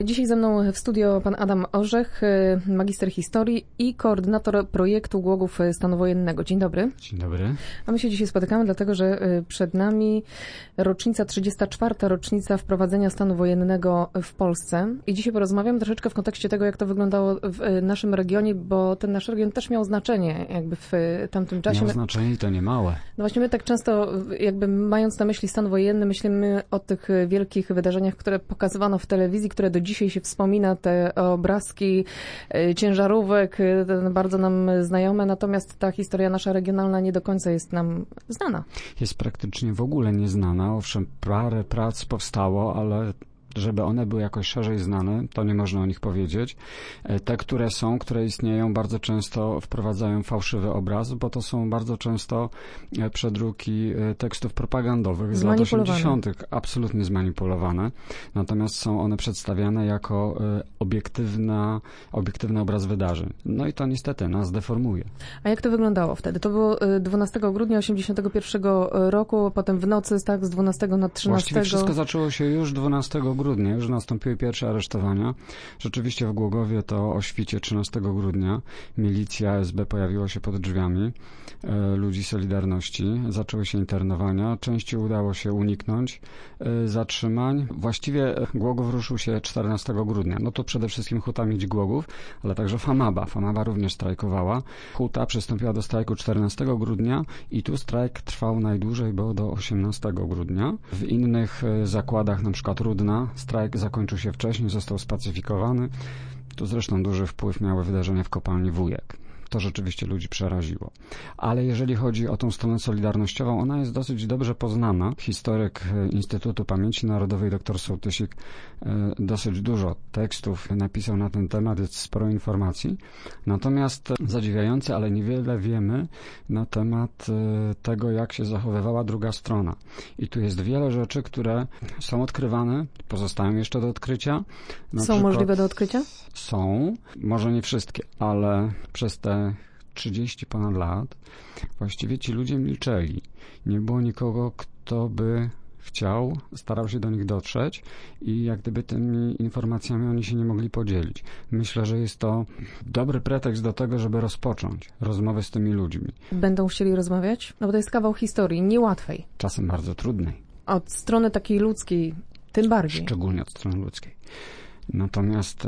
Dzisiaj ze mną w studio pan Adam Orzech, magister historii i koordynator projektu Głogów Stanu Wojennego. Dzień dobry. Dzień dobry. A my się dzisiaj spotykamy, dlatego że przed nami rocznica, 34. rocznica wprowadzenia stanu wojennego w Polsce. I dzisiaj porozmawiam troszeczkę w kontekście tego, jak to wyglądało w naszym regionie, bo ten nasz region też miał znaczenie jakby w tamtym czasie. Miał znaczenie i to nie małe. No właśnie my tak często, jakby mając na myśli stan wojenny, myślimy o tych wielkich wydarzeniach, które pokazywano w telewizji, które do dzisiaj się wspomina, te obrazki ciężarówek, bardzo nam znajome, natomiast ta historia nasza regionalna nie do końca jest nam znana. Jest praktycznie w ogóle nieznana. Owszem, parę prac powstało, ale żeby one były jakoś szerzej znane, to nie można o nich powiedzieć. Te, które istnieją, bardzo często wprowadzają fałszywy obraz, bo to są bardzo często przedruki tekstów propagandowych z lat 80. Absolutnie zmanipulowane. Natomiast są one przedstawiane jako obiektywny obraz wydarzeń. No i to niestety nas deformuje. A jak to wyglądało wtedy? To było 12 grudnia 81 roku, potem w nocy, tak, z 12 na 13. Właściwie wszystko zaczęło się już 12 grudnia, już nastąpiły pierwsze aresztowania. Rzeczywiście w Głogowie to o świcie 13 grudnia milicja SB pojawiła się pod drzwiami ludzi Solidarności. Zaczęły się internowania. Części udało się uniknąć zatrzymań. Właściwie Głogów ruszył się 14 grudnia. No to przede wszystkim Huta Miedź Głogów, ale także Famaba. Famaba również strajkowała. Huta przystąpiła do strajku 14 grudnia i tu strajk trwał najdłużej, bo do 18 grudnia. W innych zakładach, na przykład Rudna, strajk zakończył się wcześniej, został spacyfikowany. Tu zresztą duży wpływ miały wydarzenia w kopalni Wujek. To rzeczywiście ludzi przeraziło. Ale jeżeli chodzi o tą stronę solidarnościową, ona jest dosyć dobrze poznana. Historyk Instytutu Pamięci Narodowej dr Sołtysik dosyć dużo tekstów napisał na ten temat, jest sporo informacji. Natomiast zadziwiające, ale niewiele wiemy na temat tego, jak się zachowywała druga strona. I tu jest wiele rzeczy, które są odkrywane, pozostają jeszcze do odkrycia. Są możliwe do odkrycia? Są. Może nie wszystkie, ale przez te 30 ponad lat właściwie ci ludzie milczeli. Nie było nikogo, kto by starał się do nich dotrzeć i jak gdyby tymi informacjami oni się nie mogli podzielić. Myślę, że jest to dobry pretekst do tego, żeby rozpocząć rozmowę z tymi ludźmi. Będą chcieli rozmawiać? No bo to jest kawał historii, niełatwej. Czasem bardzo trudnej. Od strony takiej ludzkiej tym bardziej. Szczególnie od strony ludzkiej. Natomiast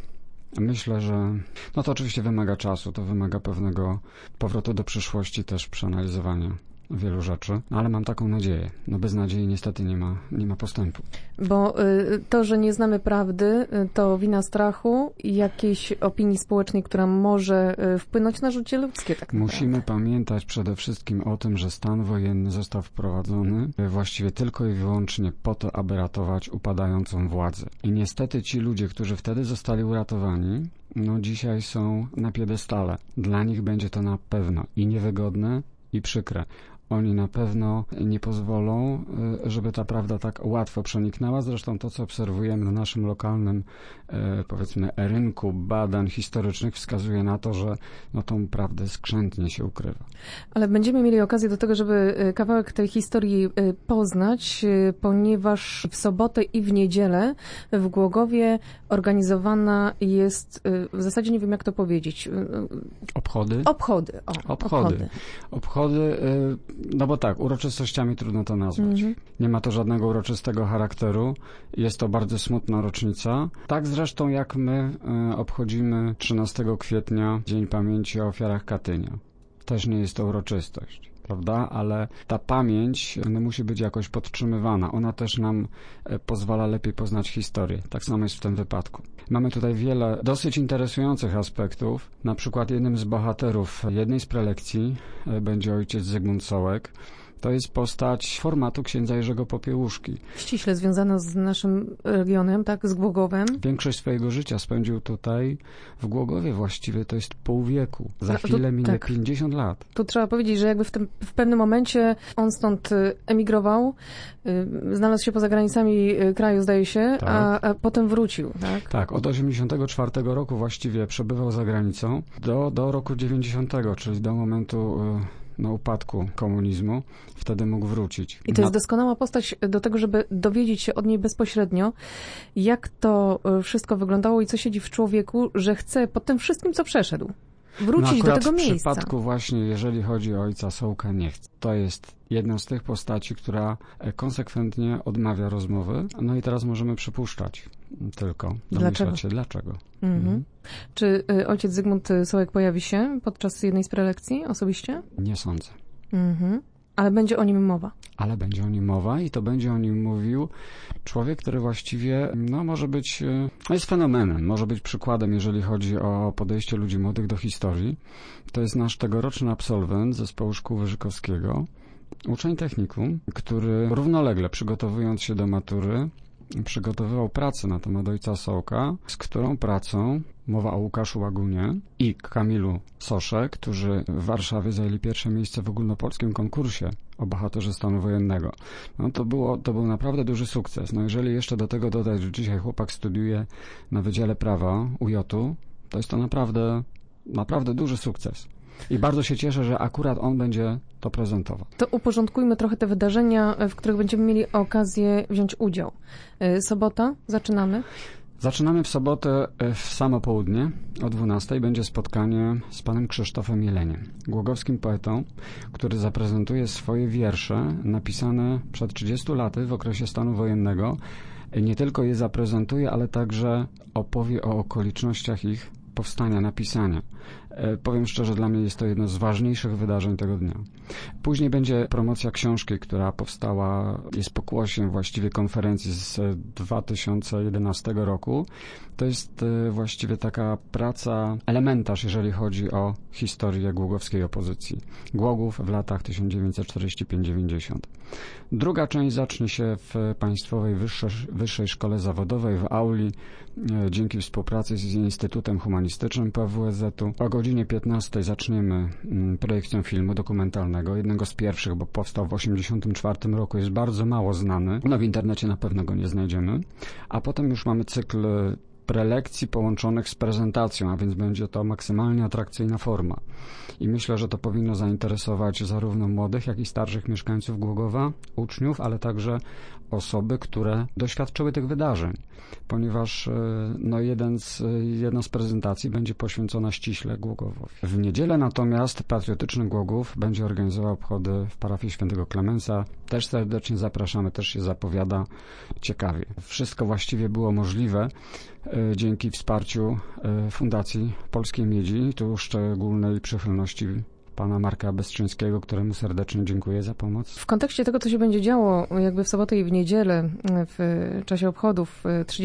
myślę, że no to oczywiście wymaga czasu, to wymaga pewnego powrotu do przyszłości, też przeanalizowania wielu rzeczy, ale mam taką nadzieję. No bez nadziei niestety nie ma postępu. Bo to, że nie znamy prawdy, to wina strachu i jakiejś opinii społecznej, która może wpłynąć na życie ludzkie. Tak Musimy pamiętać przede wszystkim o tym, że stan wojenny został wprowadzony właściwie tylko i wyłącznie po to, aby ratować upadającą władzę. I niestety ci ludzie, którzy wtedy zostali uratowani, no dzisiaj są na piedestale. Dla nich będzie to na pewno i niewygodne, i przykre. Oni na pewno nie pozwolą, żeby ta prawda tak łatwo przeniknęła. Zresztą to, co obserwujemy na naszym lokalnym, powiedzmy, rynku badań historycznych, wskazuje na to, że no, tą prawdę skrzętnie się ukrywa. Ale będziemy mieli okazję do tego, żeby kawałek tej historii poznać, ponieważ w sobotę i w niedzielę w Głogowie organizowana jest, w zasadzie nie wiem, jak to powiedzieć. Obchody. No bo tak, uroczystościami trudno to nazwać. Nie ma to żadnego uroczystego charakteru. Jest to bardzo smutna rocznica. Tak zresztą jak my obchodzimy 13 kwietnia Dzień Pamięci o Ofiarach Katynia. Też nie jest to uroczystość, prawda? Ale ta pamięć musi być jakoś podtrzymywana. Ona też nam pozwala lepiej poznać historię. Tak samo jest w tym wypadku. Mamy tutaj wiele dosyć interesujących aspektów. Na przykład jednym z bohaterów jednej z prelekcji będzie ojciec Zygmunt Sołek. To jest postać formatu księdza Jerzego Popiełuszki. Ściśle związana z naszym regionem, tak, z Głogowem. Większość swojego życia spędził tutaj w Głogowie właściwie, to jest pół wieku. Za chwilę minie 50 lat. Tu trzeba powiedzieć, że jakby w pewnym momencie on stąd emigrował, znalazł się poza granicami kraju, zdaje się, tak. a potem wrócił, tak? Tak, od 84 roku właściwie przebywał za granicą do roku 90, czyli do momentu upadku komunizmu, wtedy mógł wrócić. I to jest doskonała postać do tego, żeby dowiedzieć się od niej bezpośrednio, jak to wszystko wyglądało i co siedzi w człowieku, że chce po tym wszystkim, co przeszedł, wrócić do tego miejsca. W przypadku właśnie, jeżeli chodzi o ojca Sołka, nie chce. To jest jedna z tych postaci, która konsekwentnie odmawia rozmowy. No i teraz możemy przypuszczać tylko, domyślać się dlaczego. Czy ojciec Zygmunt Sołek pojawi się podczas jednej z prelekcji osobiście? Nie sądzę. Ale będzie o nim mowa. Ale będzie o nim mowa i to będzie o nim mówił człowiek, który właściwie może być, jest fenomenem, może być przykładem, jeżeli chodzi o podejście ludzi młodych do historii. To jest nasz tegoroczny absolwent Zespołu Szkół Wyżykowskiego, uczeń technikum, który równolegle przygotowując się do matury, przygotowywał pracę na temat ojca Sołka, z którą pracą mowa o Łukaszu Łagunie i Kamilu Sosze, którzy w Warszawie zajęli pierwsze miejsce w ogólnopolskim konkursie o bohaterze stanu wojennego. To był naprawdę duży sukces. Jeżeli jeszcze do tego dodać, że dzisiaj chłopak studiuje na Wydziale Prawa UJ-u, to jest to naprawdę duży sukces. I bardzo się cieszę, że akurat on będzie to prezentował. To uporządkujmy trochę te wydarzenia, w których będziemy mieli okazję wziąć udział. Sobota, zaczynamy? Zaczynamy w sobotę w samo południe. O 12:00 będzie spotkanie z panem Krzysztofem Jeleniem, głogowskim poetą, który zaprezentuje swoje wiersze napisane przed 30 laty w okresie stanu wojennego. Nie tylko je zaprezentuje, ale także opowie o okolicznościach ich powstania, napisania. Powiem szczerze, dla mnie jest to jedno z ważniejszych wydarzeń tego dnia. Później będzie promocja książki, która powstała, jest pokłosiem właściwie konferencji z 2011 roku. To jest właściwie taka praca, elementarz, jeżeli chodzi o historię głogowskiej opozycji. Głogów w latach 1945-90. Druga część zacznie się w Państwowej Wyższej Szkole Zawodowej w auli dzięki współpracy z Instytutem Humanistycznym PWSZ-u. O godzinie 15:00 zaczniemy projekcją filmu dokumentalnego, jednego z pierwszych, bo powstał w 1984 roku, jest bardzo mało znany. W internecie na pewno go nie znajdziemy. A potem już mamy cykl prelekcji połączonych z prezentacją, a więc będzie to maksymalnie atrakcyjna forma. I myślę, że to powinno zainteresować zarówno młodych, jak i starszych mieszkańców Głogowa, uczniów, ale także osoby, które doświadczyły tych wydarzeń, ponieważ jedna z prezentacji będzie poświęcona ściśle Głogowowi. W niedzielę natomiast Patriotyczny Głogów będzie organizował obchody w parafii Świętego Klemensa. Też serdecznie zapraszamy, też się zapowiada ciekawie. Wszystko właściwie było możliwe dzięki wsparciu Fundacji Polskiej Miedzi, tu szczególnej przychylności pana Marka Bystrzyńskiego, któremu serdecznie dziękuję za pomoc. W kontekście tego, co się będzie działo jakby w sobotę i w niedzielę w czasie obchodów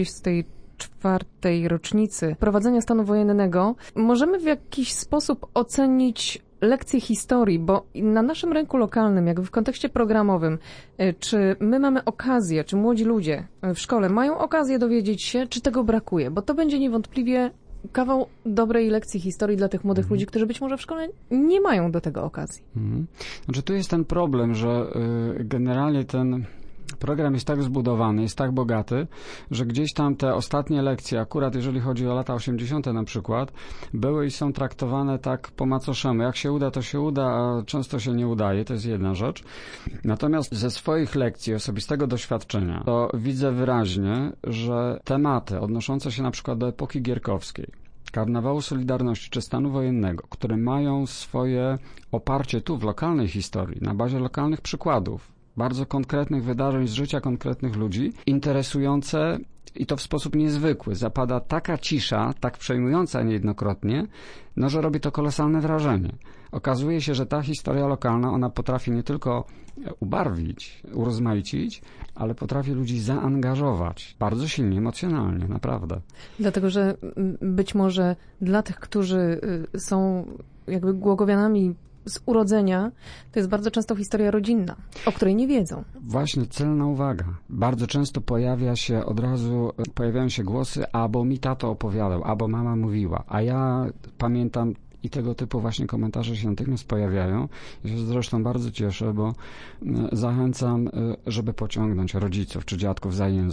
34. rocznicy prowadzenia stanu wojennego, możemy w jakiś sposób ocenić lekcje historii, bo na naszym rynku lokalnym, jakby w kontekście programowym, czy my mamy okazję, czy młodzi ludzie w szkole mają okazję dowiedzieć się, czy tego brakuje, bo to będzie niewątpliwie kawał dobrej lekcji historii dla tych młodych ludzi, którzy być może w szkole nie mają do tego okazji. Znaczy tu jest ten problem, że generalnie ten program jest tak zbudowany, jest tak bogaty, że gdzieś tam te ostatnie lekcje, akurat jeżeli chodzi o lata 80. na przykład, były i są traktowane tak po macoszemu. Jak się uda, to się uda, a często się nie udaje, to jest jedna rzecz. Natomiast ze swoich lekcji, osobistego doświadczenia, to widzę wyraźnie, że tematy odnoszące się na przykład do epoki gierkowskiej, Karnawału Solidarności czy stanu wojennego, które mają swoje oparcie tu w lokalnej historii, na bazie lokalnych przykładów, bardzo konkretnych wydarzeń z życia konkretnych ludzi, interesujące i to w sposób niezwykły. Zapada taka cisza, tak przejmująca niejednokrotnie, że robi to kolosalne wrażenie. Okazuje się, że ta historia lokalna, ona potrafi nie tylko ubarwić, urozmaicić, ale potrafi ludzi zaangażować bardzo silnie, emocjonalnie, naprawdę. Dlatego, że być może dla tych, którzy są jakby głogowianami z urodzenia, to jest bardzo często historia rodzinna, o której nie wiedzą. Właśnie, celna uwaga. Bardzo często pojawiają się głosy, albo mi tato opowiadał, albo mama mówiła, a ja pamiętam i tego typu właśnie komentarze się natychmiast pojawiają. Ja się zresztą bardzo cieszę, bo zachęcam, żeby pociągnąć rodziców czy dziadków za język.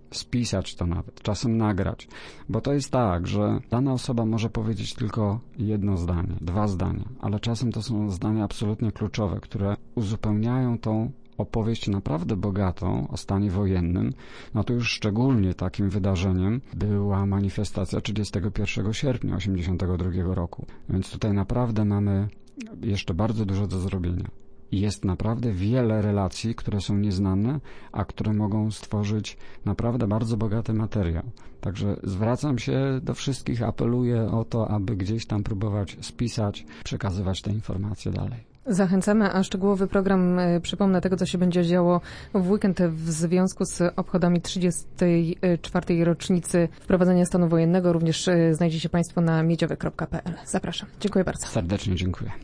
spisać to nawet, czasem nagrać, bo to jest tak, że dana osoba może powiedzieć tylko jedno zdanie, 2 zdania, ale czasem to są zdania absolutnie kluczowe, które uzupełniają tą opowieść naprawdę bogatą o stanie wojennym. No to już szczególnie takim wydarzeniem była manifestacja 31 sierpnia 1982 roku. Więc tutaj naprawdę mamy jeszcze bardzo dużo do zrobienia. I jest naprawdę wiele relacji, które są nieznane, a które mogą stworzyć naprawdę bardzo bogaty materiał. Także zwracam się do wszystkich, apeluję o to, aby gdzieś tam próbować spisać, przekazywać te informacje dalej. Zachęcamy, a szczegółowy program, przypomnę, tego, co się będzie działo w weekend w związku z obchodami 34. rocznicy wprowadzenia stanu wojennego. Również znajdziecie Państwo na miedziowe.pl. Zapraszam. Dziękuję bardzo. Serdecznie dziękuję.